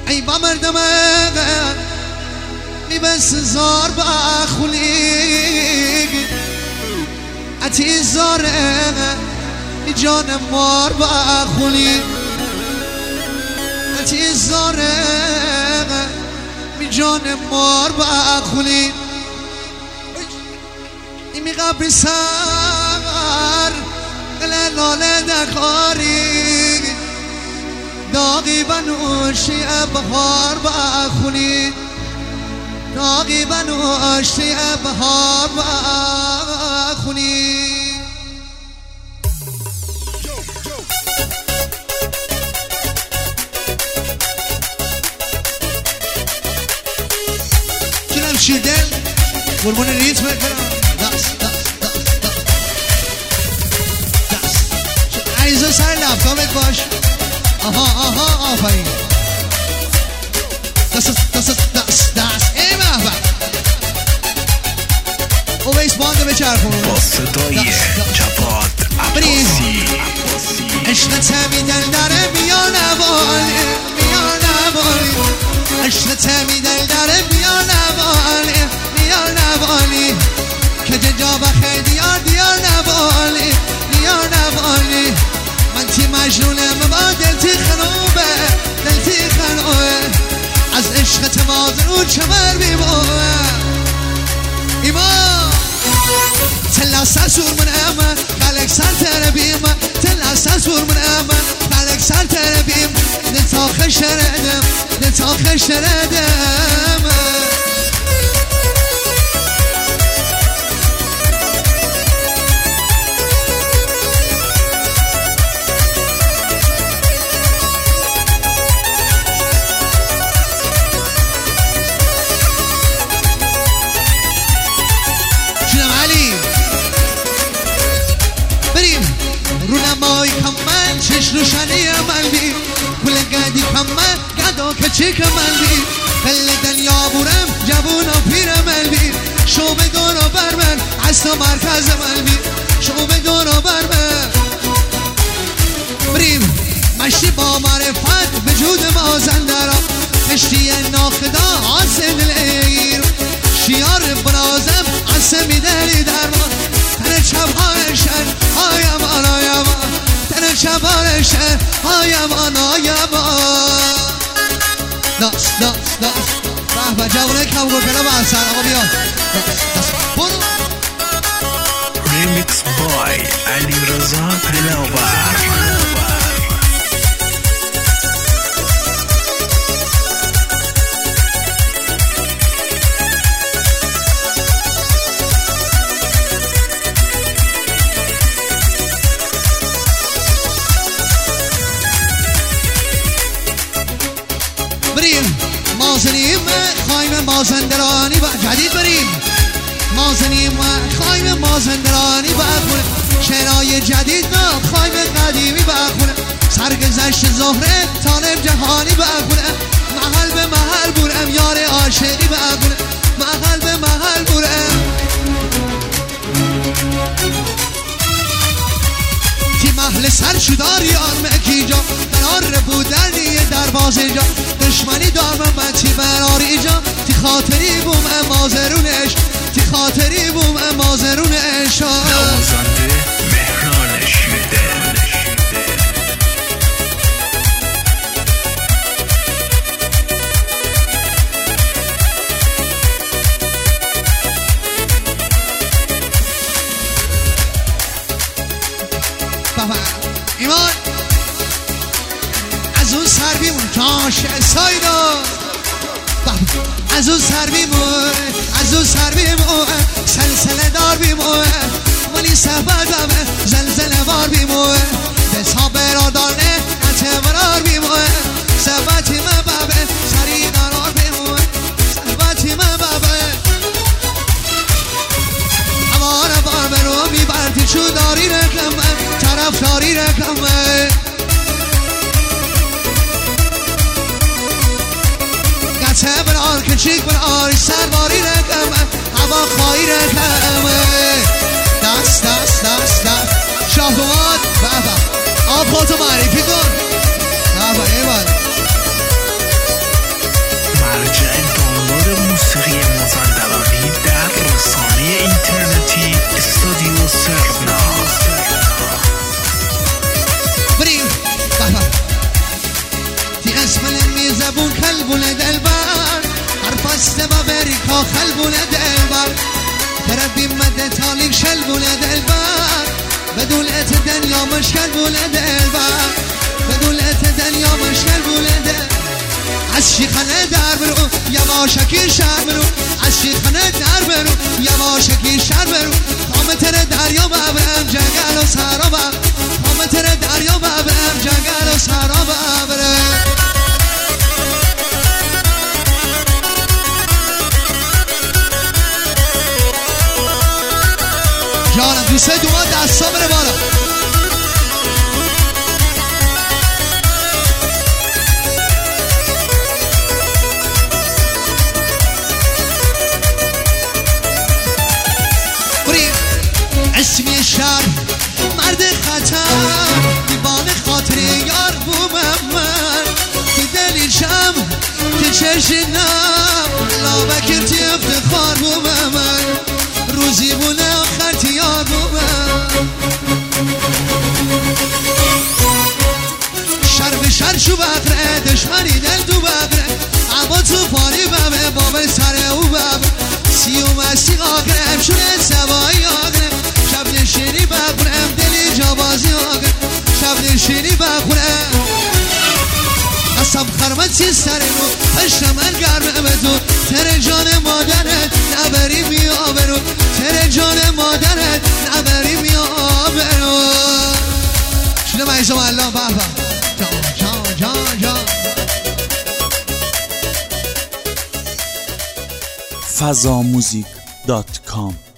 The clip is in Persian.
ای با مردمه میبست زار با خلیگ اتی زاره می جان مار با خلیگ اتی زاره می جان مار با خلیگ ایمی قبر سر قلال دخاری داغی بنوشی بهار با خلیگ داغی بنوشی بهار با خلیگ جنم شیردل قربون ریتم کنم دست عیزه سر لپتاپت باش آها آفرین دست ای محبت اویس بانده بچرخون با صدای جواد عباسی عشقت میدن داره بیا نوالی عشقت میدن داره بیا نوالی که جا بخیر دیار نوالی من تی مجنونم با دلتی خنوبه از عشقت مازنو چمر بیموه ایمان تلا سسور من امن خلق سر تربیم تلا سسور من امن خلق سر تربیم نتا خشردم رونمای کمن چش روشنی ملبی کل گدی کمن گدا که چی کملبی خل دنیا بورم جوون و پیر ملبی شوم دورو بر من اصلا مرکز ملبی شوم دورو بر من بریم مشتی با معرفت وجود مازندرا مشتی ناخدا آسم الیر شیار برازم عصمی دلی درمان تن چبانشن آیمان تن چبانشن آیمان دست به جوانه کم گو کنم احسن آقا بیا دست برو ریمیکس بای علی رضا دلاور مازنیم خواهیم مازندرانی با جدید بریم مازنیم خواهیم مازندرانی بخونه شعرهای جدید ما خواهیم قدیمی بخونه سرگذشت زهره طالب جهانی بخونه محل به محل بورم یار عاشقی بخونه محل به محل بورم تی محل سر شدار یار مکی جا قرار بودنی دروازه جا دشمنی دارم من تی براری جا تی خاطری بوم مازرونش تی خاطری بوم مازرونش نوازنده مهران شیردل ایمان از اون سر بیمون جاش سایدا از اون سر بیمون سلسله دار بیمون ولی سبدم زلزله وار بیمون دسا برادانه اتبرار بیمون سبتی مبابه سری قرار بیمون سبتی مبابه هوار بار برو میبردی چو داری رکمه طرف داری رکمه گته برار کچیک برار سرباری رکمه هوا خواهی رکمه دست شاه دوماد بابا آب خودتو معرفی کن بابا ایوان امریکا خلبون دلبر تربی مده تالیک شلبون دلبر بدولت دنیا مشکل بون دلبر بدولت دنیا مشکل بون دلبر از شیخانه در برو یواشکی شهر برو از شیخانه در برو یواشکی شهر برو خامتر دریا ببرم جنگل و سرا ببرم خامتر دریا ببرم جنگل و سرا ببرم جانم دوسته دوما دستا بره بالا اسمی شب مرد خطر دیوان خاطر یار بومم من تو دلی شم که چشنم لابکر تی افتخار بومم من روزی بونه آخر تیار بومم شر به شر شو بقره دشمنی دل تو بقره اما تو پاری بمه بابل سر او بمه سیوم استی آگرم شونه سوایی آگرم شب نشینی بخورم دلی جابازی آگرم شب نشینی بخورم قسم خرمتی سرمو پشت من گرمه به تو تر جان مادرت نبری میابرو تر جان مادرت نبری میابرو شده مجزم الله بابا جان fazamusic.com